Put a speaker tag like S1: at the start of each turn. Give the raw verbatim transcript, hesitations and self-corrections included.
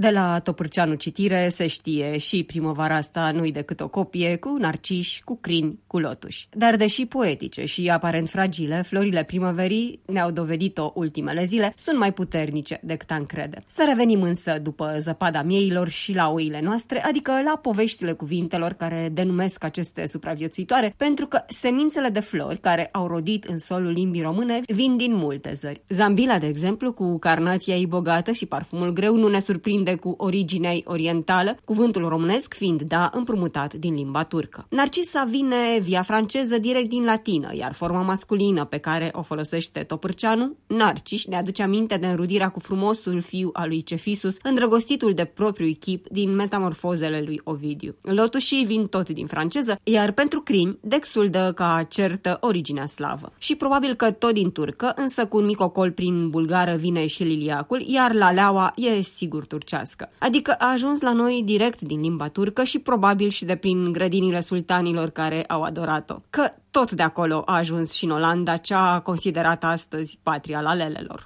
S1: De la Topârceanu Citire se știe și primăvara asta nu-i decât o copie cu narciși, cu crini, cu lotuși. Dar deși poetice și aparent fragile, florile primăverii, ne-au dovedit-o ultimele zile, sunt mai puternice decât am crede. Să revenim însă după zăpada mieilor și la oile noastre, adică la poveștile cuvintelor care denumesc aceste supraviețuitoare, pentru că semințele de flori care au rodit în solul limbii române vin din multe zări. Zambila, de exemplu, cu carnația ei bogată și parfumul greu, nu ne surprinde cu originea ei orientală, cuvântul românesc fiind, da, împrumutat din limba turcă. Narcisa vine via franceză direct din latină, iar forma masculină pe care o folosește Topârceanu, Narcis, ne aduce aminte de înrudirea cu frumosul fiu al lui Cefisus, îndrăgostitul de propriul chip din Metamorfozele lui Ovidiu. Lotușii vin tot din franceză, iar pentru crini, dexul dă ca certă originea slavă. Și probabil că tot din turcă, însă cu un mic ocol prin bulgară vine și liliacul, iar laleaua e sigur turcească. Adică a ajuns la noi direct din limba turcă și probabil și de prin grădinile sultanilor care au adorat-o. Că tot de acolo a ajuns și în Olanda, cea considerată astăzi patria lalelelor.